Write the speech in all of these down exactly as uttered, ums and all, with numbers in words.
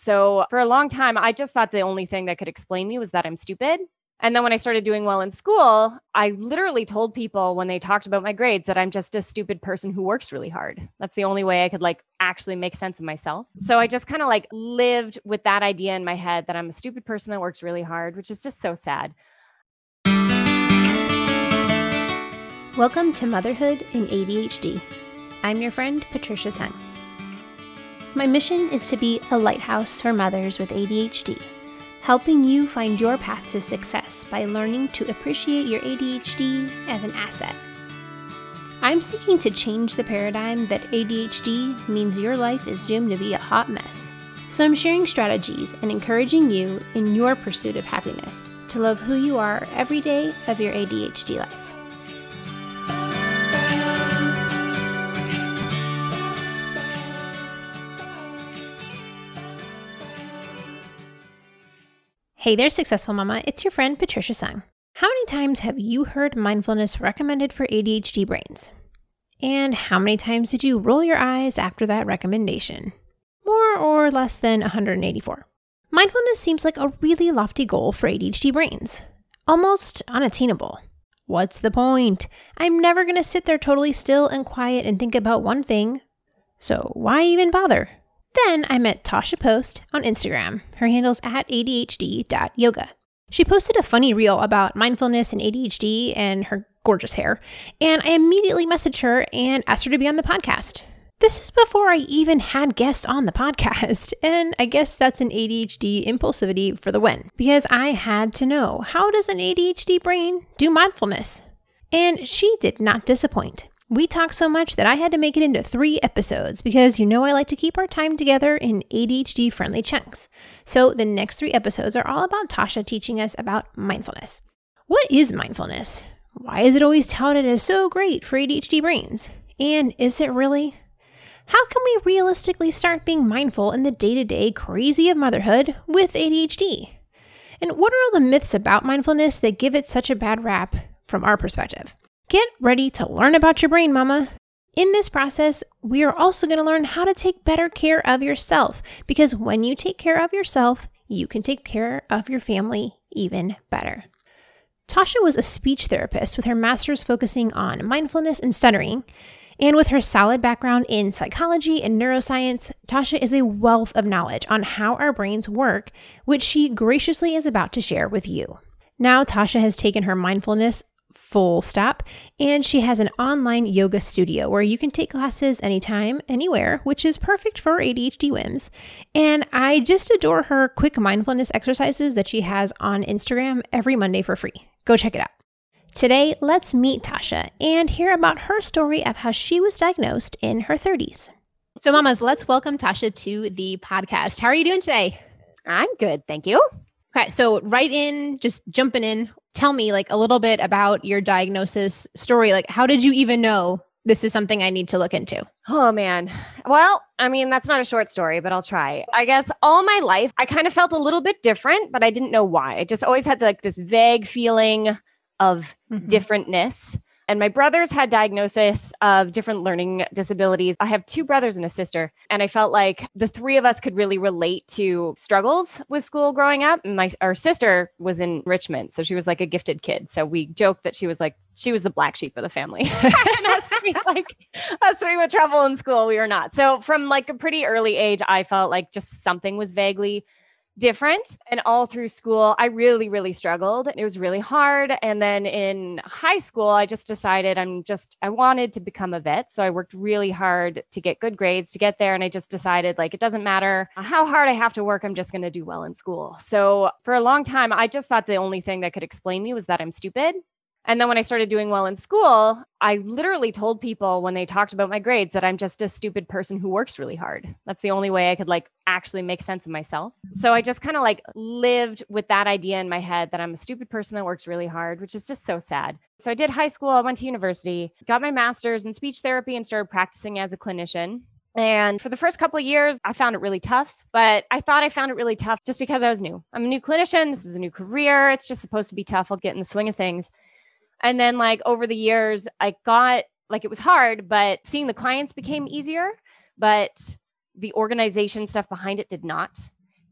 So for a long time, I just thought the only thing that could explain me was that I'm stupid. And then when I started doing well in school, I literally told people when they talked about my grades that I'm just a stupid person who works really hard. That's the only way I could like actually make sense of myself. So I just kind of like lived with that idea in my head that I'm a stupid person that works really hard, which is just so sad. Welcome to Motherhood and A D H D. I'm your friend, Patricia Sung. My mission is to be a lighthouse for mothers with A D H D, helping you find your path to success by learning to appreciate your A D H D as an asset. I'm seeking to change the paradigm that A D H D means your life is doomed to be a hot mess. So I'm sharing strategies and encouraging you in your pursuit of happiness to love who you are every day of your A D H D life. Hey there, Successful Mama. It's your friend, Patricia Sung. How many times have you heard mindfulness recommended for A D H D brains? And how many times did you roll your eyes after that recommendation? More or less than one hundred eighty-four. Mindfulness seems like a really lofty goal for A D H D brains. Almost unattainable. What's the point? I'm never going to sit there totally still and quiet and think about one thing. So why even bother? Then I met Tasha Post on Instagram. Her handle's at A D H D dot yoga. She posted a funny reel about mindfulness and A D H D and her gorgeous hair, and I immediately messaged her and asked her to be on the podcast. This is before I even had guests on the podcast, and I guess that's an A D H D impulsivity for the win, because I had to know, how does an A D H D brain do mindfulness? And she did not disappoint. We talked so much that I had to make it into three episodes because you know I like to keep our time together in A D H D-friendly chunks. So the next three episodes are all about Tasha teaching us about mindfulness. What is mindfulness? Why is it always touted as so great for A D H D brains? And is it really? How can we realistically start being mindful in the day-to-day crazy of motherhood with A D H D? And what are all the myths about mindfulness that give it such a bad rap from our perspective? Get ready to learn about your brain, mama. In this process, we are also going to learn how to take better care of yourself, because when you take care of yourself, you can take care of your family even better. Tasha was a speech therapist with her master's focusing on mindfulness and stuttering, and with her solid background in psychology and neuroscience, Tasha is a wealth of knowledge on how our brains work, which she graciously is about to share with you. Now, Tasha has taken her mindfulness full stop, and she has an online yoga studio where you can take classes anytime, anywhere, which is perfect for A D H D whims. And I just adore her quick mindfulness exercises that she has on Instagram every Monday for free. Go check it out. Today, let's meet Tasha and hear about her story of how she was diagnosed in her thirties. So mamas, let's welcome Tasha to the podcast. How are you doing today? I'm good, thank you. Okay, so right in, just jumping in, tell me like a little bit about your diagnosis story. Like, how did you even know this is something I need to look into? Oh man. Well, I mean, that's not a short story, but I'll try. I guess all my life, I kind of felt a little bit different, but I didn't know why. I just always had like this vague feeling of mm-hmm. differentness. And my brothers had diagnosis of different learning disabilities. I have two brothers and a sister, and I felt like the three of us could really relate to struggles with school growing up. And my our sister was in Richmond, so she was like a gifted kid. So we joked that she was like, she was the black sheep of the family. And us three, like, us three with trouble in school, we were not. So from like a pretty early age, I felt like just something was vaguely different. And all through school, I really, really struggled. It was really hard. And then in high school, I just decided I'm just, I wanted to become a vet. So I worked really hard to get good grades to get there. And I just decided like, it doesn't matter how hard I have to work. I'm just going to do well in school. So for a long time, I just thought the only thing that could explain me was that I'm stupid. And then when I started doing well in school, I literally told people when they talked about my grades that I'm just a stupid person who works really hard. That's the only way I could like actually make sense of myself. So I just kind of like lived with that idea in my head that I'm a stupid person that works really hard, which is just so sad. So I did high school, I went to university, got my master's in speech therapy and started practicing as a clinician. And for the first couple of years, I found it really tough, but I thought I found it really tough just because I was new. I'm a new clinician. This is a new career. It's just supposed to be tough. I'll get in the swing of things. And then like over the years, I got like, it was hard, but seeing the clients became easier, but the organization stuff behind it did not.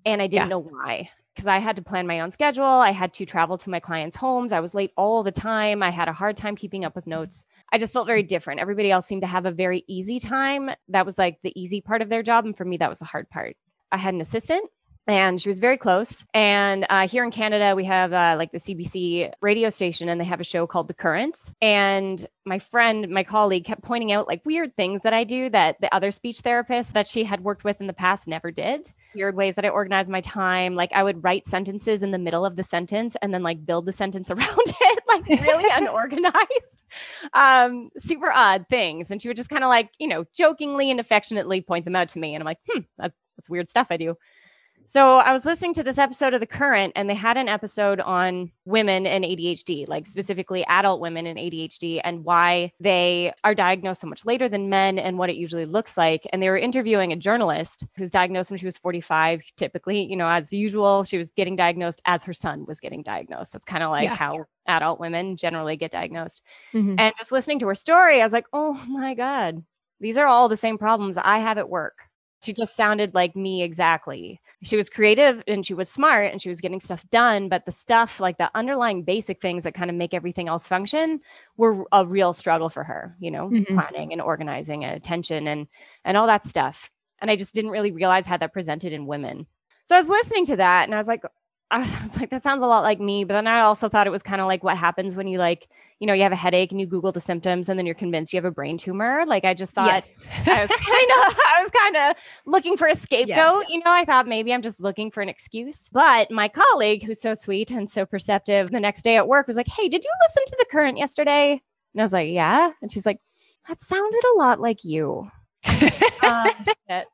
And I didn't Yeah. know why, because I had to plan my own schedule. I had to travel to my clients' homes. I was late all the time. I had a hard time keeping up with notes. I just felt very different. Everybody else seemed to have a very easy time. That was like the easy part of their job. And for me, that was the hard part. I had an assistant and she was very close. And uh, here in Canada, we have uh, like the C B C radio station and they have a show called The Current. And my friend, my colleague kept pointing out like weird things that I do that the other speech therapists that she had worked with in the past never did. Weird ways that I organize my time. Like I would write sentences in the middle of the sentence and then like build the sentence around it, like really unorganized, um, super odd things. And she would just kind of like, you know, jokingly and affectionately point them out to me. And I'm like, hmm, that's, that's weird stuff I do. So I was listening to this episode of The Current and they had an episode on women and A D H D, like specifically adult women and A D H D and why they are diagnosed so much later than men and what it usually looks like. And they were interviewing a journalist who's diagnosed when she was forty-five, typically, you know, as usual, she was getting diagnosed as her son was getting diagnosed. That's kind of like yeah. how adult women generally get diagnosed. Mm-hmm. And just listening to her story, I was like, oh my God, these are all the same problems I have at work. She just sounded like me exactly. She was creative and she was smart and she was getting stuff done. But the stuff, like the underlying basic things that kind of make everything else function were a real struggle for her, you know, mm-hmm. planning and organizing and attention and, and all that stuff. And I just didn't really realize how that presented in women. So I was listening to that and I was like, I was like, that sounds a lot like me. But then I also thought it was kind of like what happens when you like, you know, you have a headache and you Google the symptoms and then you're convinced you have a brain tumor. Like I just thought yes. I was kind of, I was kind of looking for a scapegoat. Yes. You know, I thought maybe I'm just looking for an excuse. But my colleague, who's so sweet and so perceptive, the next day at work was like, hey, did you listen to The Current yesterday? And I was like, yeah. And she's like, that sounded a lot like you. um, shit.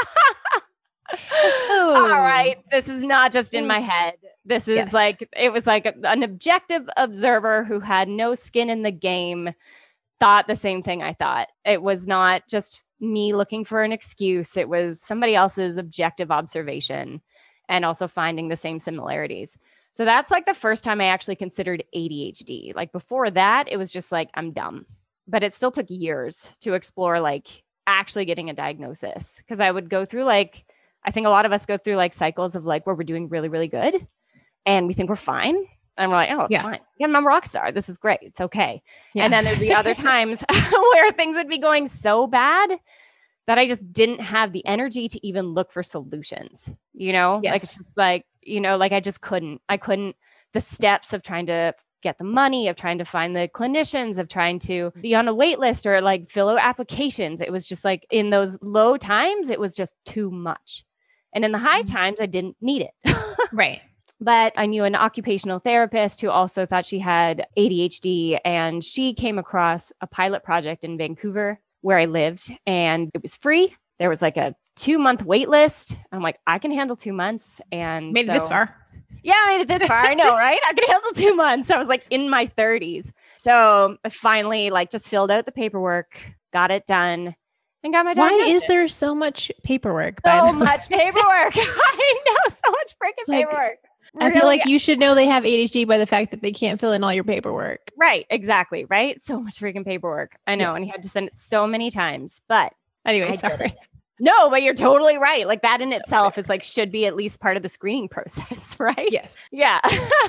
Oh. All right. This is not just in my head. This is yes. like, it was like a, an objective observer who had no skin in the game thought the same thing I thought. It was not just me looking for an excuse. It was somebody else's objective observation and also finding the same similarities. So that's like the first time I actually considered A D H D. Like before that, it was just like, I'm dumb. But it still took years to explore like actually getting a diagnosis. Because I would go through like, I think a lot of us go through like cycles of like where we're doing really, really good and we think we're fine. And we're like, oh, it's yeah. fine. Yeah, I'm a rock star. This is great. It's okay. Yeah. And then there'd be other times where things would be going so bad that I just didn't have the energy to even look for solutions, you know, yes. like it's just like, you know, like I just couldn't, I couldn't, the steps of trying to get the money, of trying to find the clinicians, of trying to be on a wait list or like fill out applications. It was just like in those low times, it was just too much. And in the high times, I didn't need it. Right. But I knew an occupational therapist who also thought she had A D H D. And she came across a pilot project in Vancouver where I lived. And it was free. There was like a two month wait list. I'm like, I can handle two months. And made so, it this far. Yeah, I made it this far. I know, right? I can handle two months. I was like in my thirties. So I finally like just filled out the paperwork, got it done. And got my diagnosis. Why is there so much paperwork? So much paperwork. I know, so much freaking like, paperwork. Really? I feel like you should know they have A D H D by the fact that they can't fill in all your paperwork. Right, exactly, right? So much freaking paperwork. I know, yes. And he had to send it so many times. But anyway, sorry. No, but you're totally right. Like that in itself is like should be at least part of the screening process, right? Yes. Yeah.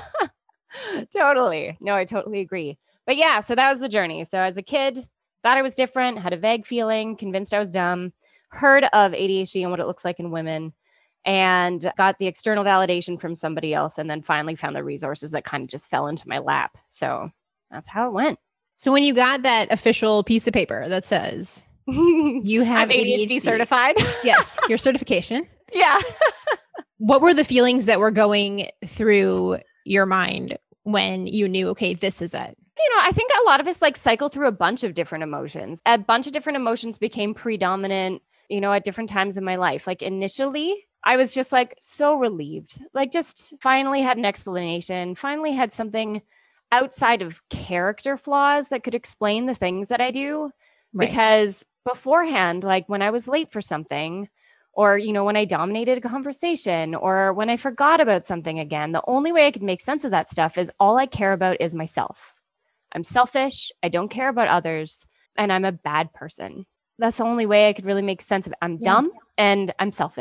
Totally. No, I totally agree. But yeah, so that was the journey. So as a kid, thought I was different, had a vague feeling, convinced I was dumb, heard of A D H D and what it looks like in women, and got the external validation from somebody else, and then finally found the resources that kind of just fell into my lap. So that's how it went. So when you got that official piece of paper that says you have I'm A D H D, A D H D certified. Yes, your certification. Yeah. What were the feelings that were going through your mind when you knew, okay, this is it? You know, I think a lot of us like cycle through a bunch of different emotions. A bunch of different emotions became predominant, you know, at different times in my life. Like initially, I was just like so relieved, like just finally had an explanation, finally had something outside of character flaws that could explain the things that I do. Right. Because beforehand, like when I was late for something, or, you know, when I dominated a conversation, or when I forgot about something again, the only way I could make sense of that stuff is all I care about is myself. I'm selfish. I don't care about others. And I'm a bad person. That's the only way I could really make sense of it. I'm yeah. dumb and I'm selfish.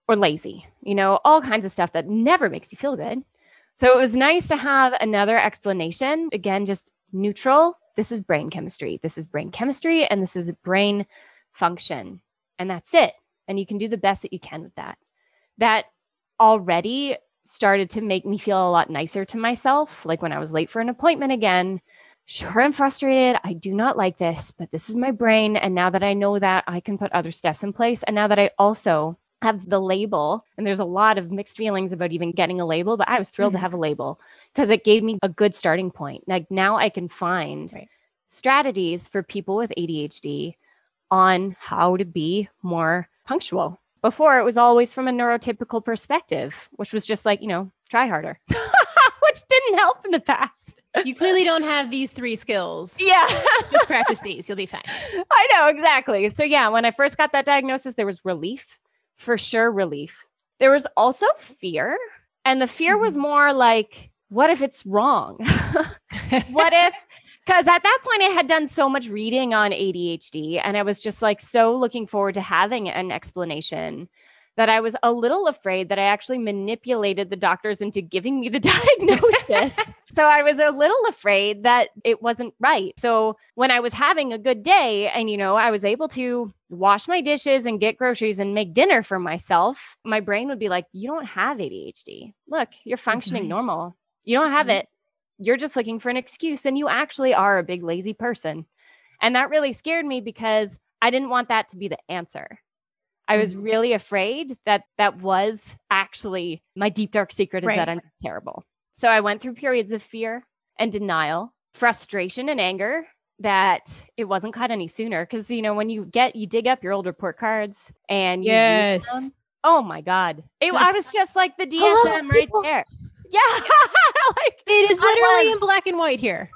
or lazy, you know, all kinds of stuff that never makes you feel good. So it was nice to have another explanation. Again, just neutral. This is brain chemistry. This is brain chemistry, and this is brain function. And that's it. And you can do the best that you can with that. That already started to make me feel a lot nicer to myself. Like when I was late for an appointment again, sure, I'm frustrated. I do not like this, but this is my brain. And now that I know that, I can put other steps in place. And now that I also have the label, and there's a lot of mixed feelings about even getting a label, but I was thrilled mm-hmm. to have a label because it gave me a good starting point. Like now I can find right. strategies for people with A D H D on how to be more punctual. Before, it was always from a neurotypical perspective, which was just like, you know, try harder, which didn't help in the past. You clearly don't have these three skills. Yeah. Just practice these. You'll be fine. I know, exactly. So yeah, when I first got that diagnosis, there was relief, for sure relief. There was also fear. And the fear mm-hmm. was more like, what if it's wrong? What if... Because at that point, I had done so much reading on A D H D, and I was just like so looking forward to having an explanation that I was a little afraid that I actually manipulated the doctors into giving me the diagnosis. So I was a little afraid that it wasn't right. So when I was having a good day and, you know, I was able to wash my dishes and get groceries and make dinner for myself, my brain would be like, you don't have A D H D. Look, you're functioning mm-hmm. normal. You don't have mm-hmm. it. You're just looking for an excuse, and you actually are a big lazy person. And that really scared me because I didn't want that to be the answer. I was mm-hmm. really afraid that that was actually my deep, dark secret is right. that I'm terrible. So I went through periods of fear and denial, frustration and anger that it wasn't caught any sooner. Because, you know, when you get, you dig up your old report cards and you yes. read them, oh my God. It, I was just like the D S M right there. Yeah. Like, it is literally was, in black and white here.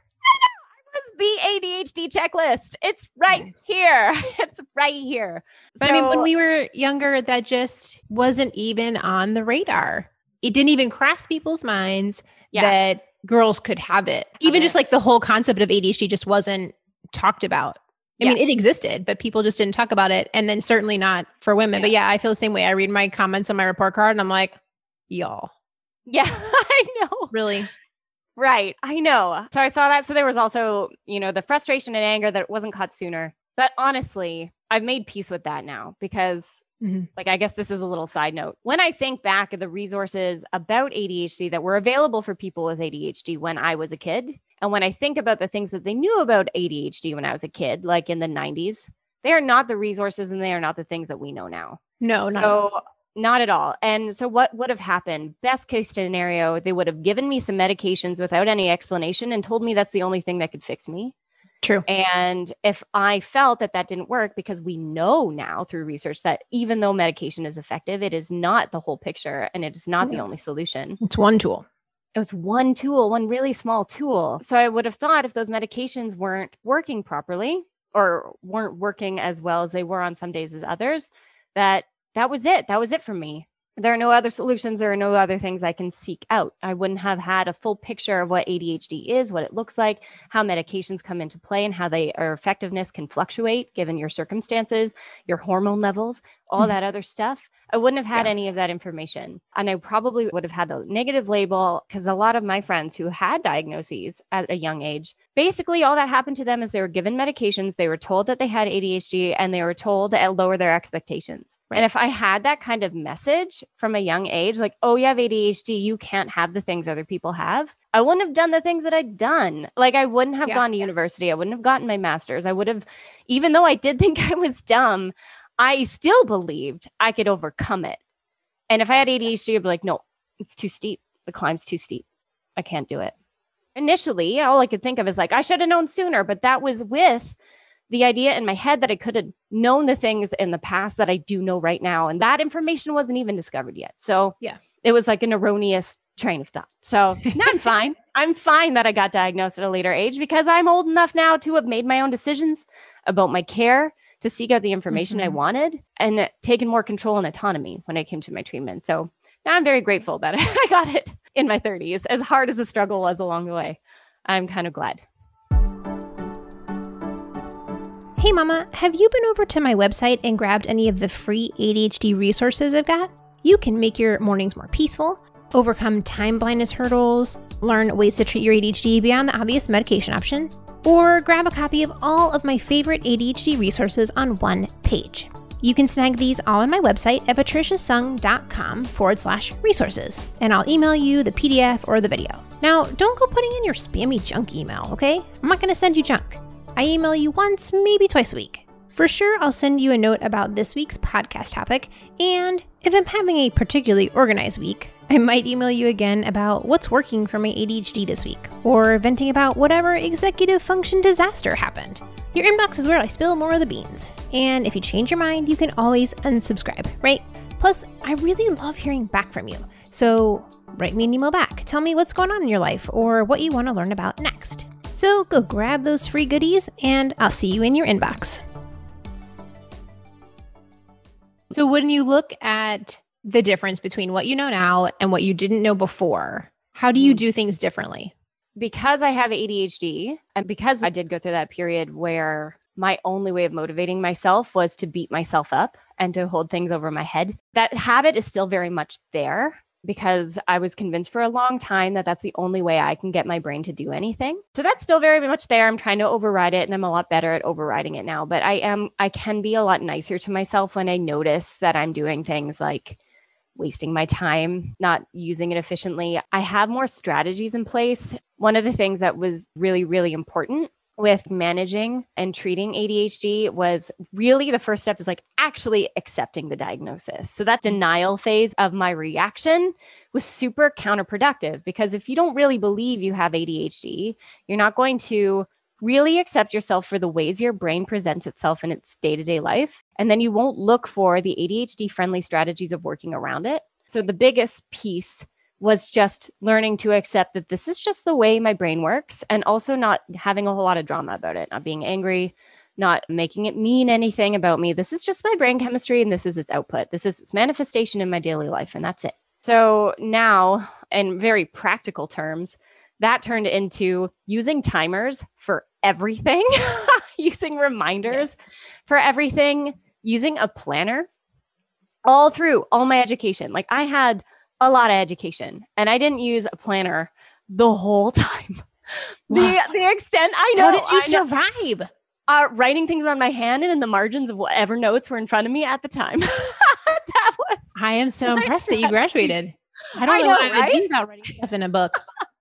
I was the A D H D checklist. It's right nice. here. It's right here. But so, I mean, when we were younger, that just wasn't even on the radar. It didn't even cross people's minds yeah. that girls could have it. Even okay. just like the whole concept of A D H D just wasn't talked about. I yeah. mean, it existed, but people just didn't talk about it. And then certainly not for women. Yeah. But yeah, I feel the same way. I read my comments on my report card and I'm like, y'all. Yeah, I know. Really? Right. I know. So I saw that. So there was also, you know, the frustration and anger that it wasn't caught sooner. But honestly, I've made peace with that now because mm-hmm. like, I guess this is a little side note. When I think back at the resources about A D H D that were available for people with A D H D when I was a kid, and when I think about the things that they knew about A D H D when I was a kid, like in the nineties, they are not the resources and they are not the things that we know now. No, so, not Not at all. And so what would have happened? Best case scenario, they would have given me some medications without any explanation and told me that's the only thing that could fix me. True. And if I felt that that didn't work, because we know now through research that even though medication is effective, it is not the whole picture and it is not yeah. the only solution. It's one tool. It was one tool, one really small tool. So I would have thought if those medications weren't working properly or weren't working as well as they were on some days as others, that That was it. That was it for me. There are no other solutions. There are no other things I can seek out. I wouldn't have had a full picture of what A D H D is, what it looks like, how medications come into play, and how they or effectiveness can fluctuate given your circumstances, your hormone levels, all mm-hmm. that other stuff. I wouldn't have had yeah. any of that information. And I probably would have had a negative label because a lot of my friends who had diagnoses at a young age, basically all that happened to them is they were given medications, they were told that they had A D H D, and they were told to lower their expectations. Right. And if I had that kind of message from a young age, like, oh, you have A D H D, you can't have the things other people have, I wouldn't have done the things that I'd done. Like I wouldn't have yeah. gone to university. I wouldn't have gotten my master's. I would have, even though I did think I was dumb, I still believed I could overcome it. And if I had A D H D, I'd be like, no, it's too steep. The climb's too steep. I can't do it. Initially, all I could think of is like, I should have known sooner. But that was with the idea in my head that I could have known the things in the past that I do know right now. And that information wasn't even discovered yet. So yeah, it was like an erroneous train of thought. So now I'm fine. I'm fine that I got diagnosed at a later age because I'm old enough now to have made my own decisions about my care, to seek out the information mm-hmm. I wanted and taken more control and autonomy when it came to my treatment. So now I'm very grateful that I got it in my thirties, as hard as the struggle was along the way. I'm kind of glad. Hey mama, have you been over to my website and grabbed any of the free A D H D resources I've got? you can make your mornings more peaceful, overcome time blindness hurdles, learn ways to treat your A D H D beyond the obvious medication option, or grab a copy of all of my favorite A D H D resources on one page. You can snag these all on my website at patriciasung.com forward slash resources, and I'll email you the P D F or the video. Now, don't go putting in your spammy junk email, okay? I'm not going to send you junk. I email you once, maybe twice a week. For sure, I'll send you a note about this week's podcast topic, and if I'm having a particularly organized week, I might email you again about what's working for my A D H D this week, or venting about whatever executive function disaster happened. Your inbox is where I spill more of the beans, and if you change your mind, you can always unsubscribe, right? Plus, I really love hearing back from you, so write me an email back. Tell me what's going on in your life, or what you want to learn about next. So go grab those free goodies, and I'll see you in your inbox. So when you look at the difference between what you know now and what you didn't know before, how do you do things differently? Because I have A D H D, and because I did go through that period where my only way of motivating myself was to beat myself up and to hold things over my head, that habit is still very much there, because I was convinced for a long time that that's the only way I can get my brain to do anything. So that's still very much there. I'm trying to override it, and I'm a lot better at overriding it now. But I am, I can be a lot nicer to myself when I notice that I'm doing things like wasting my time, not using it efficiently. I have more strategies in place. One of the things that was really, really important with managing and treating A D H D was really the first step is like actually accepting the diagnosis. So that denial phase of my reaction was super counterproductive, because if you don't really believe you have A D H D, you're not going to really accept yourself for the ways your brain presents itself in its day-to-day life. And then you won't look for the A D H D friendly strategies of working around it. So the biggest piece was just learning to accept that this is just the way my brain works, and also not having a whole lot of drama about it, not being angry, not making it mean anything about me. This is just my brain chemistry, and this is its output. This is its manifestation in my daily life, and that's it. So now, in very practical terms, that turned into using timers for everything, using reminders yes. for everything, using a planner all through all my education. Like I had a lot of education, and I didn't use a planner the whole time. the wow. the extent I know. How did you I survive? Know, uh, writing things on my hand and in the margins of whatever notes were in front of me at the time. That was. I am so impressed that you graduated. I don't I know, know what I would right? do without writing stuff in a book.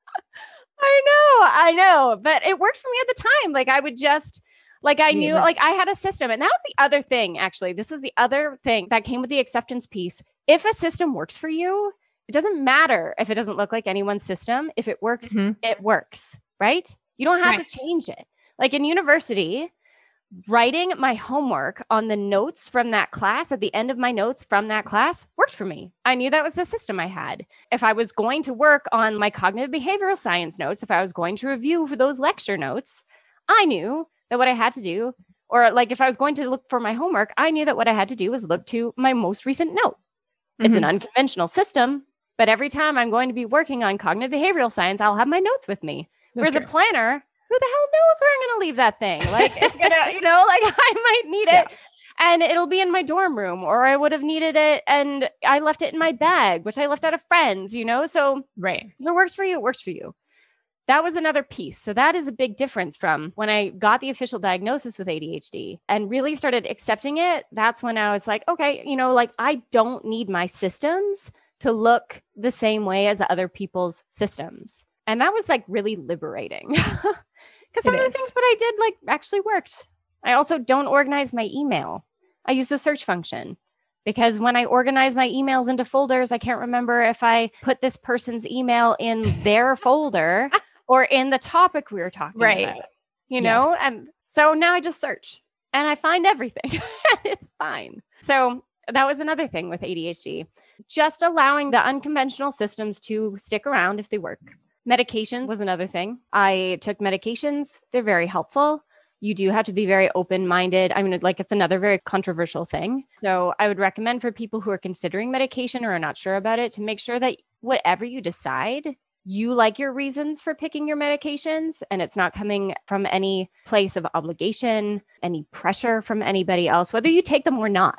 I know, I know, but it worked for me at the time. Like I would just. Like I knew, yeah. like I had a system, and that was the other thing, actually. This was the other thing that came with the acceptance piece. If a system works for you, it doesn't matter if it doesn't look like anyone's system. If it works, mm-hmm. it works, right? You don't have right. to change it. Like in university, writing my homework on the notes from that class, at the end of my notes from that class, worked for me. I knew that was the system I had. If I was going to work on my cognitive behavioral science notes, if I was going to review for those lecture notes, I knew that what I had to do, or like if I was going to look for my homework, I knew that what I had to do was look to my most recent note. Mm-hmm. It's an unconventional system, but every time I'm going to be working on cognitive behavioral science, I'll have my notes with me. That's Whereas true. a planner, who the hell knows where I'm going to leave that thing? Like it's gonna, you know, like I might need yeah. it and it'll be in my dorm room, or I would have needed it and I left it in my bag, which I left out of friends, you know? So right. if it works for you, it works for you. That was another piece. So that is a big difference from when I got the official diagnosis with A D H D and really started accepting it. That's when I was like, okay, you know, like I don't need my systems to look the same way as other people's systems. And that was like really liberating because some of the things that I did like actually worked. I also don't organize my email. I use the search function. Because when I organize my emails into folders, I can't remember if I put this person's email in their folder or in the topic we were talking right. about, you know? Yes. And so now I just search and I find everything. It's fine. So that was another thing with A D H D, just allowing the unconventional systems to stick around if they work. Medication was another thing. I took medications. They're very helpful. You do have to be very open-minded. I mean, like it's another very controversial thing. So I would recommend for people who are considering medication or are not sure about it to make sure that whatever you decide, you like your reasons for picking your medications, and it's not coming from any place of obligation, any pressure from anybody else, whether you take them or not.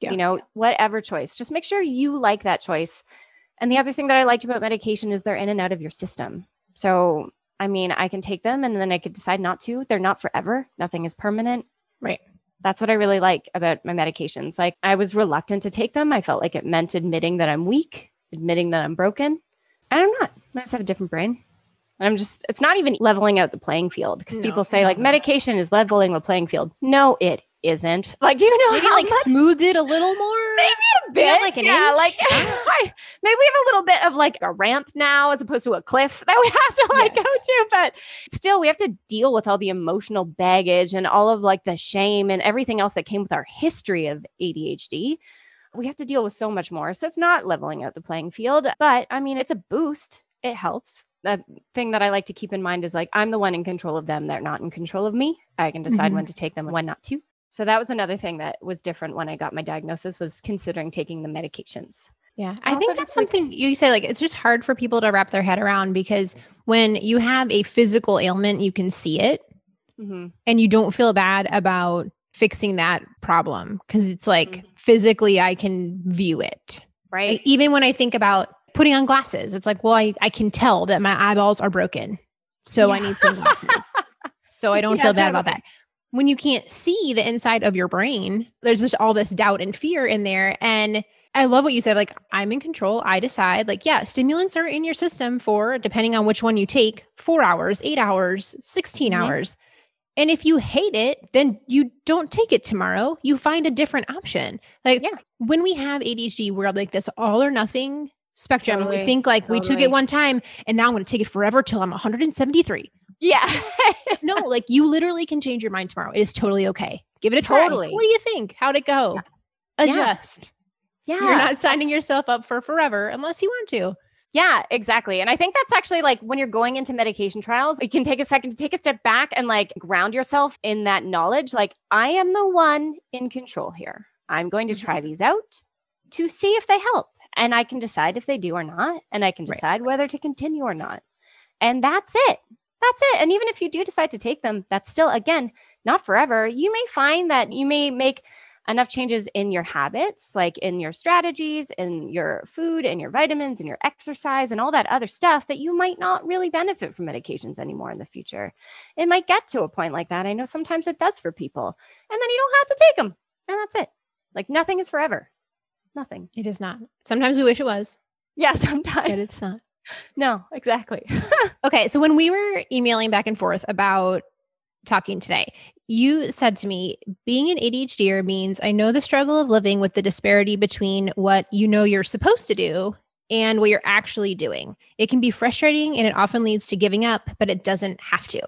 Yeah. You know, whatever choice, just make sure you like that choice. And the other thing that I liked about medication is they're in and out of your system. So, I mean, I can take them and then I could decide not to. They're not forever. Nothing is permanent. Right. That's what I really like about my medications. Like, I was reluctant to take them. I felt like it meant admitting that I'm weak, admitting that I'm broken. And I'm not. I just have a different brain. And I'm just, it's not even leveling out the playing field, because No, people say no, like no. medication is leveling the playing field. No, it isn't. Like, do you know Maybe how like much? smoothed it a little more. Maybe a bit. Yeah, like an yeah, inch? like I- maybe we have a little bit of like a ramp now as opposed to a cliff that we have to like Yes. go to. But still, we have to deal with all the emotional baggage and all of like the shame and everything else that came with our history of A D H D. We have to deal with so much more. So it's not leveling out the playing field, but I mean, it's a boost. It helps. The thing that I like to keep in mind is like, I'm the one in control of them. They're not in control of me. I can decide Mhm. when to take them and when not to. So that was another thing that was different when I got my diagnosis, was considering taking the medications. Yeah. I Also think that's just, like- something you say, like, it's just hard for people to wrap their head around, because when you have a physical ailment, you can see it Mm-hmm. and you don't feel bad about fixing that problem, because it's like Mhm. physically I can view it. Right. Like, even when I think about putting on glasses, it's like, well, I, I can tell that my eyeballs are broken. So I Yeah. need some glasses. So I don't Yeah, feel bad about totally. that. When you can't see the inside of your brain, there's just all this doubt and fear in there. And I love what you said. Like, I'm in control. I decide. Like, yeah, stimulants are in your system for, depending on which one you take, four hours, eight hours, sixteen Mhm. hours. And if you hate it, then you don't take it tomorrow. You find a different option. Like, Yeah. when we have A D H D, we're like this all or nothing spectrum. And we Totally, think like we took totally. it one time and now I'm going to take it forever till I'm one hundred seventy-three. Yeah. No, like, you literally can change your mind tomorrow. It is totally okay. Give it a try. Totally. What do you think? How'd it go? Yeah. Adjust. yeah. You're not signing yourself up for forever unless you want to. Yeah, exactly. And I think that's actually like when you're going into medication trials, you can take a second to take a step back and like ground yourself in that knowledge. Like, I am the one in control here. I'm going to try these out to see if they help. And I can decide if they do or not. And I can Right. decide whether to continue or not. And that's it. That's it. And even if you do decide to take them, that's still, again, not forever. You may find that you may make enough changes in your habits, like in your strategies, in your food, in your vitamins, in your exercise, and all that other stuff, that you might not really benefit from medications anymore in the future. It might get to a point like that. I know sometimes it does for people. And then you don't have to take them. And that's it. Like, nothing is forever. Nothing. It is not. Sometimes we wish it was, Yeah, but sometimes. it's not. No, exactly. Okay. So when we were emailing back and forth about talking today, you said to me, being an A D H D er means I know the struggle of living with the disparity between what you know you're supposed to do and what you're actually doing. It can be frustrating and it often leads to giving up, but it doesn't have to.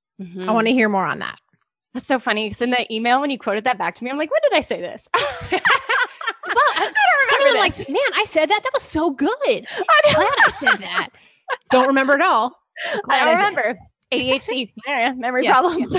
I want to hear more on that. That's so funny. Because in the email, when you quoted that back to me, I'm like, when did I say this? Well, I, I don't I'm remember like, this. man, I said that. That was so good. I know. Glad I said that. Don't remember it all. I Glad don't did. remember. A D H D, yeah, memory Yeah, problems.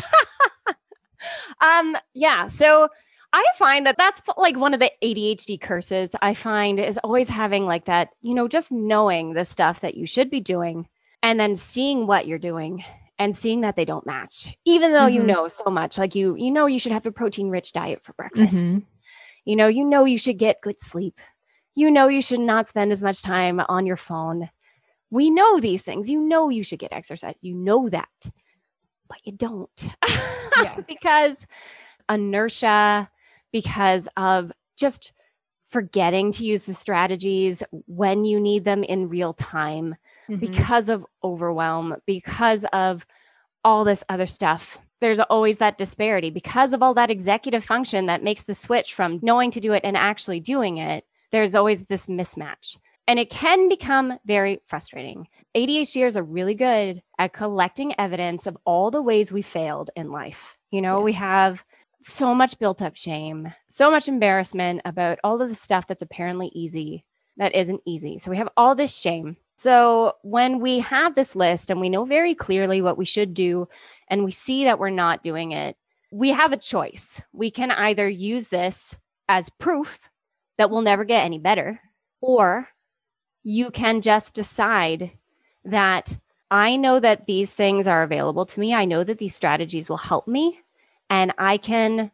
um, yeah. So I find that that's like one of the A D H D curses I find is always having like that, you know, just knowing the stuff that you should be doing and then seeing what you're doing and seeing that they don't match, even though you Mhm. know so much. Like you, you know, you should have a protein rich diet for breakfast. Mhm. You know, you know, you should get good sleep. You know, you should not spend as much time on your phone. We know these things. You know, you should get exercise. You know that, but you don't Yeah. because inertia, because of just forgetting to use the strategies when you need them in real time, Mhm. because of overwhelm, because of all this other stuff. There's always that disparity because of all that executive function that makes the switch from knowing to do it and actually doing it. There's always this mismatch. And it can become very frustrating. A D H D ers are really good at collecting evidence of all the ways we failed in life. You know, we Yes. have so much built up shame, so much embarrassment about all of the stuff that's apparently easy that isn't easy. So we have all this shame. So when we have this list and we know very clearly what we should do and we see that we're not doing it, we have a choice. We can either use this as proof that we'll never get any better, or you can just decide that I know that these things are available to me. I know that these strategies will help me, and I can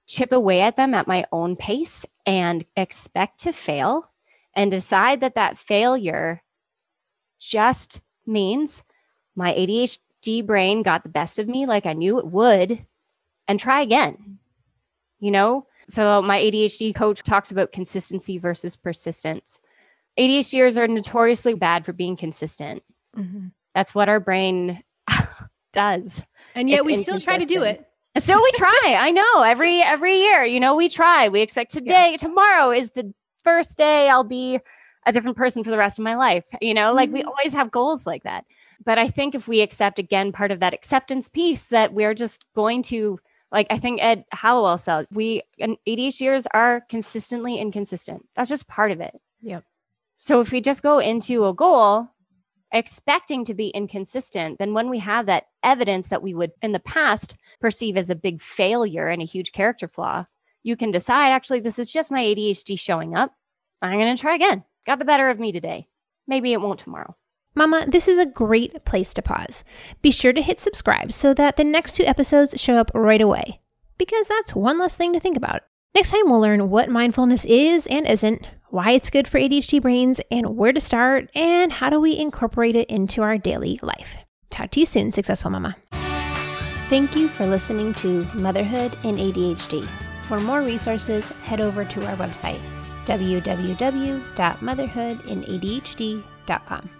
chip away at them at my own pace and expect to fail and decide that that failure just means my A D H D brain got the best of me like I knew it would, and try again. You know, so my A D H D coach talks about consistency versus persistence. ADHDers are notoriously bad for being consistent. Mm-hmm. That's what our brain does. And yet it's we still try to do it. And still we try. I know. Every every year, you know, we try. We expect today, yeah. tomorrow is the first day I'll be a different person for the rest of my life. You know, mm-hmm. like we always have goals like that. But I think if we accept, again, part of that acceptance piece that we're just going to, like I think Ed Hallowell says, we ADHDers are consistently inconsistent. That's just part of it. Yep. So if we just go into a goal expecting to be inconsistent, then when we have that evidence that we would in the past perceive as a big failure and a huge character flaw, you can decide, actually, this is just my A D H D showing up. I'm going to try again. Got the better of me today. Maybe it won't tomorrow. Mama, this is a great place to pause. Be sure to hit subscribe so that the next two episodes show up right away, because that's one less thing to think about. Next time, we'll learn what mindfulness is and isn't, why it's good for A D H D brains, and where to start, and how do we incorporate it into our daily life. Talk to you soon, Successful Mama. Thank you for listening to Motherhood in A D H D. For more resources, head over to our website, w w w dot motherhood in a d h d dot com.